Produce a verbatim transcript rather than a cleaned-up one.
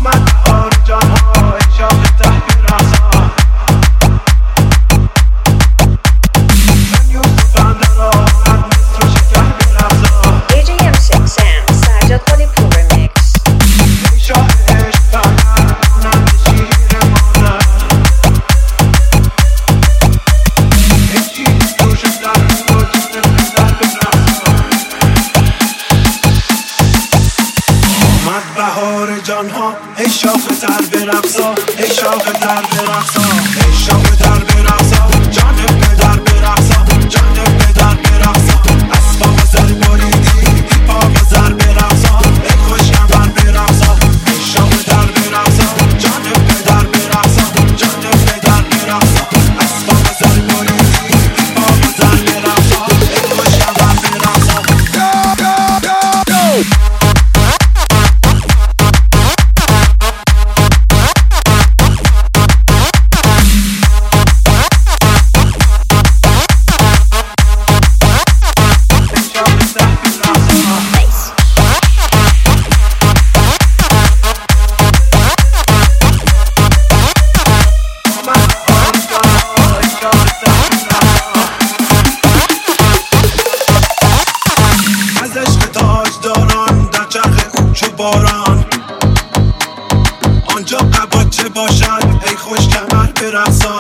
بهار جان ها ای شاخ تر برقصا ای شاخ تر برقصا ای شاخ تر برقصا جان پدر برقصا جان پدر برقصا اسباب زر بریدی پا زر برقصا ای خوش کمر برقصا ای شاخ تر برقصا جان پدر برقصا جان پدر برقصا اسباب زر بریدی پا زر برقصا ای خوش کمر برقصا باران آنجا قباچه باشد ای خوش کمر برقصا